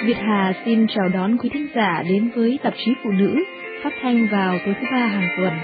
Việt Hà xin chào đón quý thính giả đến với tạp chí Phụ nữ phát thanh vào tối thứ ba hàng tuần.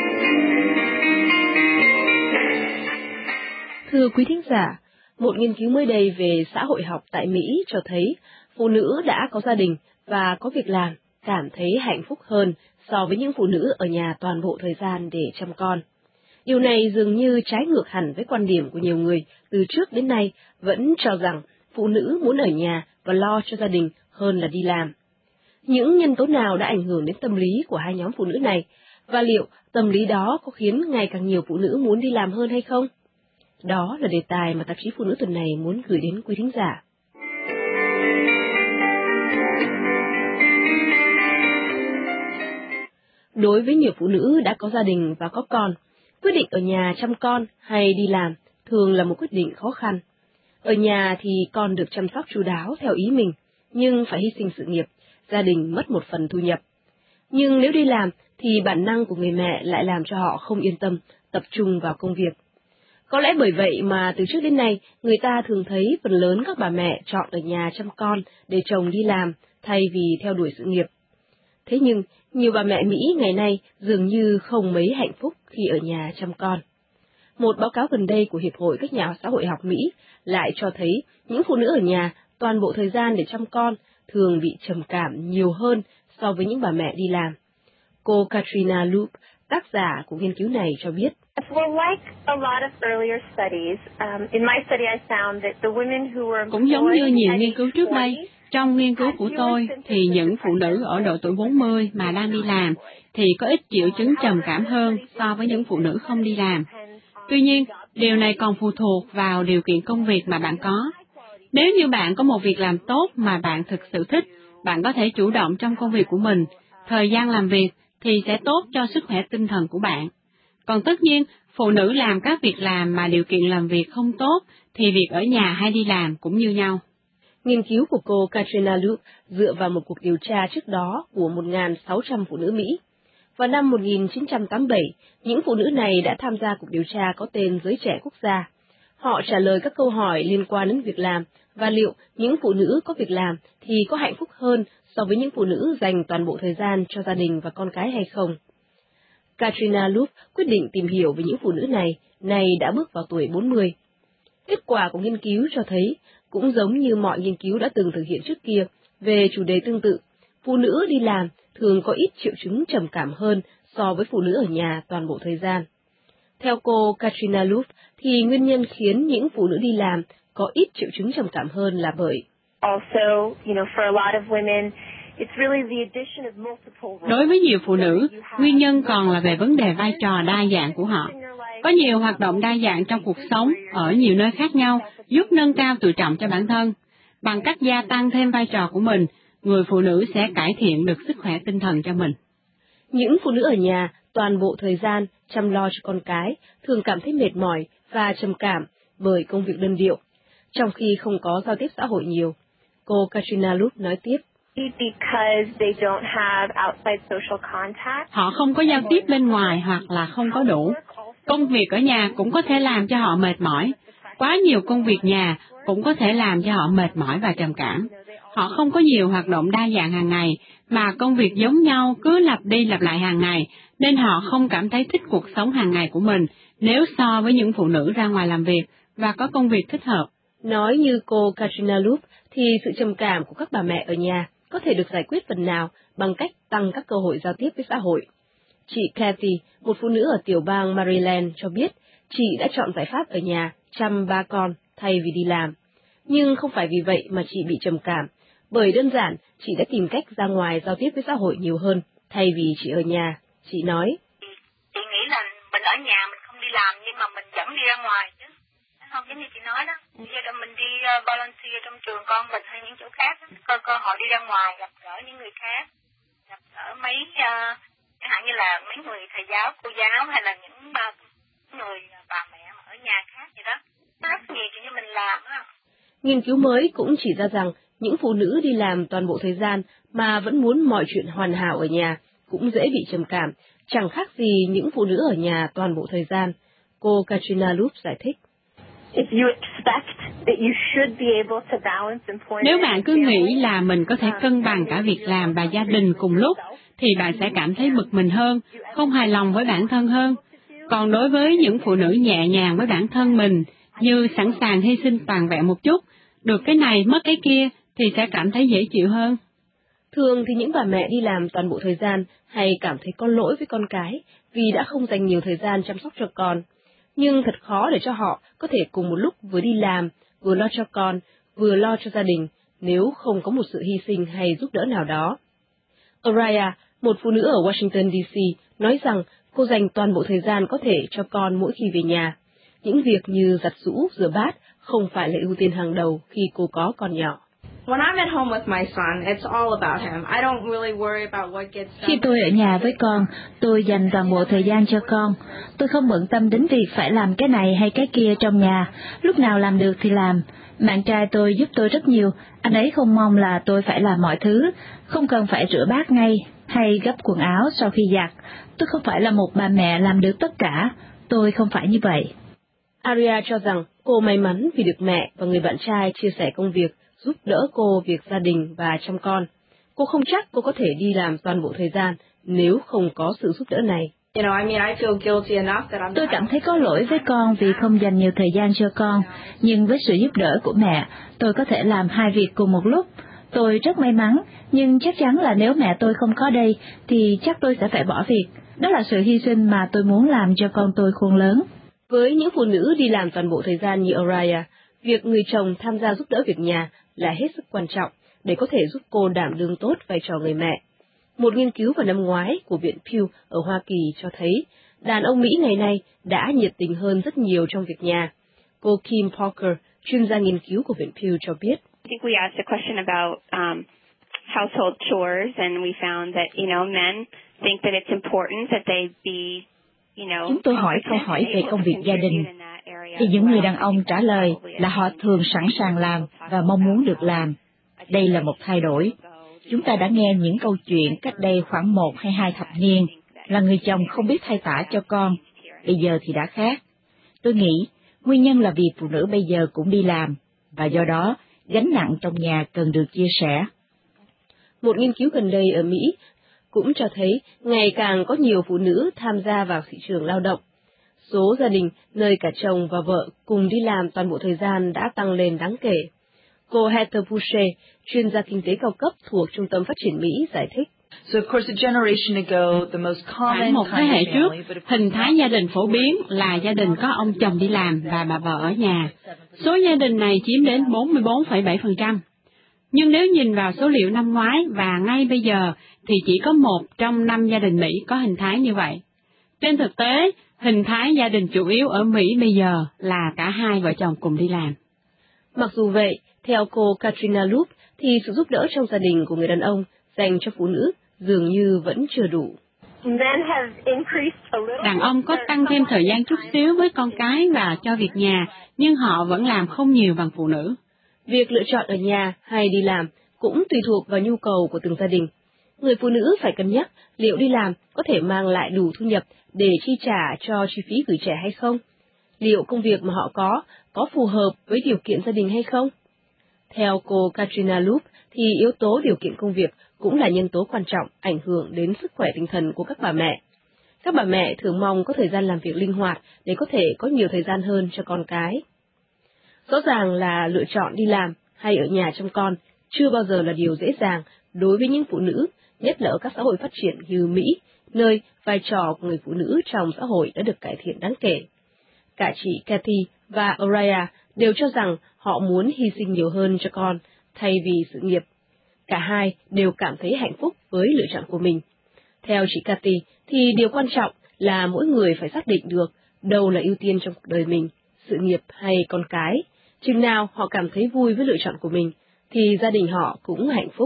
Thưa quý thính giả, một nghiên cứu mới đây về xã hội học tại Mỹ cho thấy phụ nữ đã có gia đình và có việc làm cảm thấy hạnh phúc hơn so với những phụ nữ ở nhà toàn bộ thời gian để chăm con. Điều này dường như trái ngược hẳn với quan điểm của nhiều người từ trước đến nay vẫn cho rằng phụ nữ muốn ở nhà và lo cho gia đình hơn là đi làm. Những nhân tố nào đã ảnh hưởng đến tâm lý của hai nhóm phụ nữ này, và liệu tâm lý đó có khiến ngày càng nhiều phụ nữ muốn đi làm hơn hay không? Đó là đề tài mà tạp chí Phụ nữ tuần này muốn gửi đến quý thính giả. Đối với nhiều phụ nữ đã có gia đình và có con, quyết định ở nhà chăm con hay đi làm thường là một quyết định khó khăn. Ở nhà thì con được chăm sóc chu đáo theo ý mình, nhưng phải hy sinh sự nghiệp, gia đình mất một phần thu nhập. Nhưng nếu đi làm thì bản năng của người mẹ lại làm cho họ không yên tâm, tập trung vào công việc. Có lẽ bởi vậy mà từ trước đến nay, người ta thường thấy phần lớn các bà mẹ chọn ở nhà chăm con để chồng đi làm thay vì theo đuổi sự nghiệp. Thế nhưng, nhiều bà mẹ Mỹ ngày nay dường như không mấy hạnh phúc khi ở nhà chăm con. Một báo cáo gần đây của Hiệp hội các nhà xã hội học Mỹ lại cho thấy những phụ nữ ở nhà toàn bộ thời gian để chăm con thường bị trầm cảm nhiều hơn so với những bà mẹ đi làm. Cô Katrina Loop, tác giả của nghiên cứu này cho biết. Cũng giống như nhiều nghiên cứu trước đây, trong nghiên cứu của tôi thì những phụ nữ ở độ tuổi 40 mà đang đi làm thì có ít triệu chứng trầm cảm hơn so với những phụ nữ không đi làm. Tuy nhiên, điều này còn phụ thuộc vào điều kiện công việc mà bạn có. Nếu như bạn có một việc làm tốt mà bạn thực sự thích, bạn có thể chủ động trong công việc của mình. Thời gian làm việc thì sẽ tốt cho sức khỏe tinh thần của bạn. Còn tất nhiên, phụ nữ làm các việc làm mà điều kiện làm việc không tốt, thì việc ở nhà hay đi làm cũng như nhau. Nghiên cứu của cô Katrina Loop dựa vào một cuộc điều tra trước đó của 1.600 phụ nữ Mỹ. Vào năm 1987, những phụ nữ này đã tham gia cuộc điều tra có tên Giới Trẻ Quốc gia. Họ trả lời các câu hỏi liên quan đến việc làm và liệu những phụ nữ có việc làm thì có hạnh phúc hơn so với những phụ nữ dành toàn bộ thời gian cho gia đình và con cái hay không. Katrina Loop quyết định tìm hiểu về những phụ nữ này, nay đã bước vào tuổi 40. Kết quả của nghiên cứu cho thấy, cũng giống như mọi nghiên cứu đã từng thực hiện trước kia về chủ đề tương tự, phụ nữ đi làm thường có ít triệu chứng trầm cảm hơn so với phụ nữ ở nhà toàn bộ thời gian. Theo cô Katrina Loop, thì nguyên nhân khiến những phụ nữ đi làm có ít triệu chứng trầm cảm hơn là bởi đối với nhiều phụ nữ, nguyên nhân còn là về vấn đề vai trò đa dạng của họ. Có nhiều hoạt động đa dạng trong cuộc sống ở nhiều nơi khác nhau giúp nâng cao tự trọng cho bản thân. Bằng cách gia tăng thêm vai trò của mình, người phụ nữ sẽ cải thiện được sức khỏe tinh thần cho mình. Những phụ nữ ở nhà toàn bộ thời gian chăm lo cho con cái thường cảm thấy mệt mỏi và trầm cảm bởi công việc đơn điệu, trong khi không có giao tiếp xã hội nhiều. Cô Katrina Loop nói tiếp. Họ không có giao tiếp bên ngoài hoặc là không có đủ. Công việc ở nhà cũng có thể làm cho họ mệt mỏi. Quá nhiều công việc nhà cũng có thể làm cho họ mệt mỏi và trầm cảm. Họ không có nhiều hoạt động đa dạng hàng ngày, mà công việc giống nhau cứ lặp đi lặp lại hàng ngày, nên họ không cảm thấy thích cuộc sống hàng ngày của mình nếu so với những phụ nữ ra ngoài làm việc và có công việc thích hợp. Nói như cô Katrina Loop thì sự trầm cảm của các bà mẹ ở nhà có thể được giải quyết phần nào bằng cách tăng các cơ hội giao tiếp với xã hội. Chị Kathy, một phụ nữ ở tiểu bang Maryland cho biết chị đã chọn giải pháp ở nhà chăm ba con thay vì đi làm. Nhưng không phải vì vậy mà chị bị trầm cảm, bởi đơn giản chị đã tìm cách ra ngoài giao tiếp với xã hội nhiều hơn thay vì chị ở nhà. Chị nói, chị nghĩ là mình ở nhà mình không đi làm nhưng mà mình vẫn đi ra ngoài chứ. Không, giống như chị nói đó, giờ là mình đi volunteer trong trường con mình hay những chỗ khác, có cơ hội đi ra ngoài gặp gỡ những người khác, gặp gỡ mấy chẳng hạn như là mấy người thầy giáo, cô giáo hay là những người bà mẹ ở nhà khác vậy đó. Rất nhiều chuyện cho mình làm đó. Nghiên cứu mới cũng chỉ ra rằng những phụ nữ đi làm toàn bộ thời gian mà vẫn muốn mọi chuyện hoàn hảo ở nhà cũng dễ bị trầm cảm, chẳng khác gì những phụ nữ ở nhà toàn bộ thời gian. Cô Katrina Loop giải thích. Nếu bạn cứ nghĩ là mình có thể cân bằng cả việc làm và gia đình cùng lúc, thì bạn sẽ cảm thấy bực mình hơn, không hài lòng với bản thân hơn. Còn đối với những phụ nữ nhẹ nhàng với bản thân mình, như sẵn sàng hy sinh toàn vẹn một chút, được cái này mất cái kia, thì sẽ cảm thấy dễ chịu hơn. Thường thì những bà mẹ đi làm toàn bộ thời gian hay cảm thấy có lỗi với con cái vì đã không dành nhiều thời gian chăm sóc cho con. Nhưng thật khó để cho họ có thể cùng một lúc vừa đi làm, vừa lo cho con, vừa lo cho gia đình, nếu không có một sự hy sinh hay giúp đỡ nào đó. Araya, một phụ nữ ở Washington, D.C., nói rằng cô dành toàn bộ thời gian có thể cho con mỗi khi về nhà. Những việc như giặt giũ, rửa bát không phải là ưu tiên hàng đầu khi cô có con nhỏ. Khi tôi ở nhà với con, tôi dành toàn bộ thời gian cho con. Tôi không bận tâm đến việc phải làm cái này hay cái kia trong nhà, lúc nào làm được thì làm. Bạn trai tôi giúp tôi rất nhiều, anh ấy không mong là tôi phải làm mọi thứ, không cần phải rửa bát ngay, hay gấp quần áo sau khi giặt. Tôi không phải là một bà mẹ làm được tất cả, tôi không phải như vậy. Aria cho rằng cô may mắn vì được mẹ và người bạn trai chia sẻ công việc, giúp đỡ cô việc gia đình và chăm con. Cô không chắc cô có thể đi làm toàn bộ thời gian nếu không có sự giúp đỡ này. Tôi cảm thấy có lỗi với con vì không dành nhiều thời gian cho con, nhưng với sự giúp đỡ của mẹ, tôi có thể làm hai việc cùng một lúc. Tôi rất may mắn, nhưng chắc chắn là nếu mẹ tôi không có đây, thì chắc tôi sẽ phải bỏ việc. Đó là sự hy sinh mà tôi muốn làm cho con tôi khôn lớn. Với những phụ nữ đi làm toàn bộ thời gian như Araya, việc người chồng tham gia giúp đỡ việc nhà là hết sức quan trọng để có thể giúp cô đảm đương tốt vai trò người mẹ. Một nghiên cứu vào năm ngoái của Viện Pew ở Hoa Kỳ cho thấy đàn ông Mỹ ngày nay đã nhiệt tình hơn rất nhiều trong việc nhà. Cô Kim Parker, chuyên gia nghiên cứu của Viện Pew cho biết. Chúng tôi hỏi câu hỏi về công việc gia đình, thì những người đàn ông trả lời là họ thường sẵn sàng làm và mong muốn được làm. Đây là một thay đổi. Chúng ta đã nghe những câu chuyện cách đây khoảng 1 hay 2 thập niên, là người chồng không biết thay tã cho con. Bây giờ thì đã khác. Tôi nghĩ nguyên nhân là vì phụ nữ bây giờ cũng đi làm, và do đó gánh nặng trong nhà cần được chia sẻ. Một nghiên cứu gần đây ở Mỹ cũng cho thấy ngày càng có nhiều phụ nữ tham gia vào thị trường lao động. Số gia đình nơi cả chồng và vợ cùng đi làm toàn bộ thời gian đã tăng lên đáng kể. Cô Heather Boucher, chuyên gia kinh tế cao cấp thuộc Trung tâm Phát triển Mỹ, giải thích. Khoảng một thế hệ trước, hình thái gia đình phổ biến là gia đình có ông chồng đi làm và bà vợ ở nhà. Số gia đình này chiếm đến 44,7%. Nhưng nếu nhìn vào số liệu năm ngoái và ngay bây giờ, thì chỉ có 1 trong 5 gia đình Mỹ có hình thái như vậy. Trên thực tế, hình thái gia đình chủ yếu ở Mỹ bây giờ là cả hai vợ chồng cùng đi làm. Mặc dù vậy, theo cô Katrina Loop, thì sự giúp đỡ trong gia đình của người đàn ông dành cho phụ nữ dường như vẫn chưa đủ. Đàn ông có tăng thêm thời gian chút xíu với con cái và cho việc nhà, nhưng họ vẫn làm không nhiều bằng phụ nữ. Việc lựa chọn ở nhà hay đi làm cũng tùy thuộc vào nhu cầu của từng gia đình. Người phụ nữ phải cân nhắc liệu đi làm có thể mang lại đủ thu nhập để chi trả cho chi phí gửi trẻ hay không? Liệu công việc mà họ có phù hợp với điều kiện gia đình hay không? Theo cô Katrina Loop, thì yếu tố điều kiện công việc cũng là nhân tố quan trọng ảnh hưởng đến sức khỏe tinh thần của các bà mẹ. Các bà mẹ thường mong có thời gian làm việc linh hoạt để có thể có nhiều thời gian hơn cho con cái. Rõ ràng là lựa chọn đi làm hay ở nhà chăm con chưa bao giờ là điều dễ dàng đối với những phụ nữ, nhất là ở các xã hội phát triển như Mỹ, nơi vai trò của người phụ nữ trong xã hội đã được cải thiện đáng kể. Cả chị Kathy và Araya đều cho rằng họ muốn hy sinh nhiều hơn cho con thay vì sự nghiệp. Cả hai đều cảm thấy hạnh phúc với lựa chọn của mình. Theo chị Kathy, thì điều quan trọng là mỗi người phải xác định được đâu là ưu tiên trong cuộc đời mình, sự nghiệp hay con cái. Chừng nào họ cảm thấy vui với lựa chọn của mình, thì gia đình họ cũng hạnh phúc.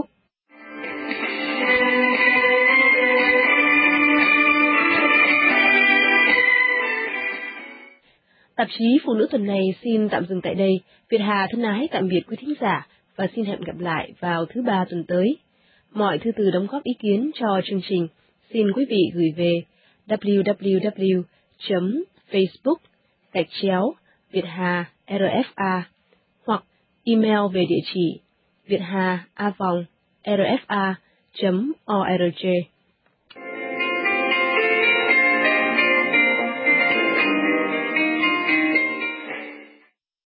Tạp chí Phụ nữ tuần này xin tạm dừng tại đây. Việt Hà thân ái tạm biệt quý thính giả và xin hẹn gặp lại vào thứ Ba tuần tới. Mọi thư từ đóng góp ý kiến cho chương trình xin quý vị gửi về www.facebook.com/Việt Hà rfa hoặc email về địa chỉ vietha@rfa.org.